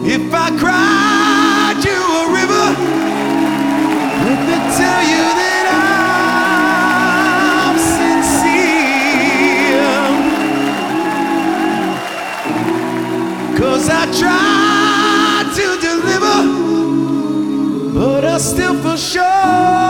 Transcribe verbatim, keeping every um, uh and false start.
If I cried you a river, let me tell you that I'm sincere. 'Cause I tried to deliver, but I still feel sure